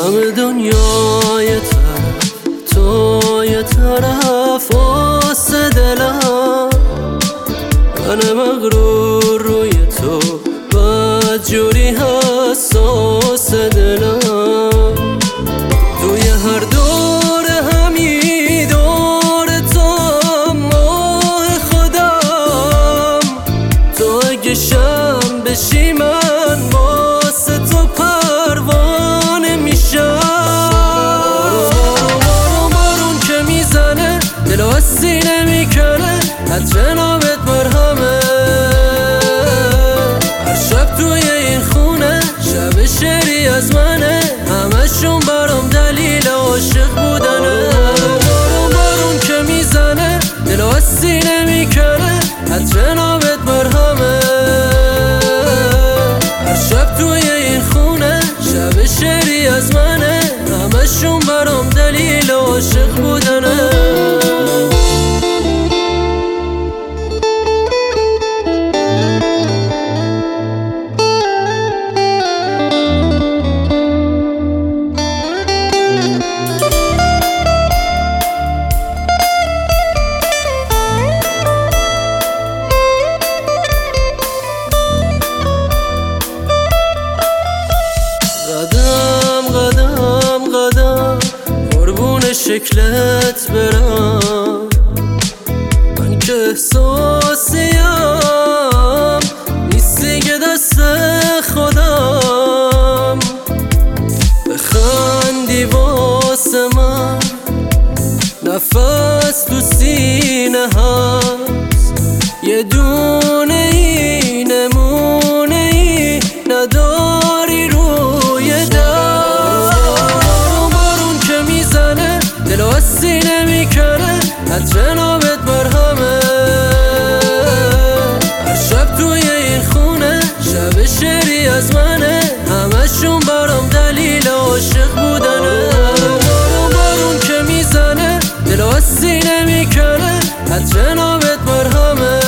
همه دنیا یه طرف، تو یه طرف، واسه دلم من مغرور روی تو بدجوری حساس دلم. توی هر دور همی دور تو ماه خودم، تو اگه شم بشی من واسه تو پروانه میشم. بارون که میزنه دل و سینه میکنه، عطر نامت مرهمه. هر شب توی این خونه شب شعری از منه، همشون برام دلیل عاشق بودنه. بارون که میزنه دل و سینه میکنه، عطر نامت مرهمه. هر شب توی این خونه شب شعری از منه، همشون برام دلیل عاشق بودنه. قدم قدم قدم قربون شکلت برم، من که احساسیم نیستی که دست خودم. بخندی واسه من نفس تو سینه هست، یه دونه ای نمونه ای نداری روی در. بارون که میزنه دل و سینه میکنه، عطر نامت مرهمه. هر شب توی این خونه شب شعری از منه، همشون برام دلیل عاشق بودنه. بارون که میزنه دل و سینه میکنه، عطر نامت مرهمه.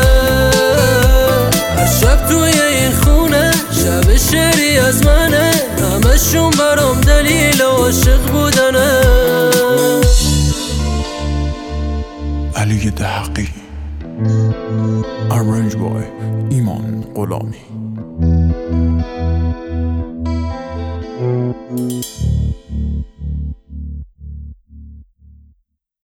هر شب توی این خونه شب شعری از منه، همشون برام دلیل عاشق بودنه. علی دهقی، Arrange by ایمان غلامی.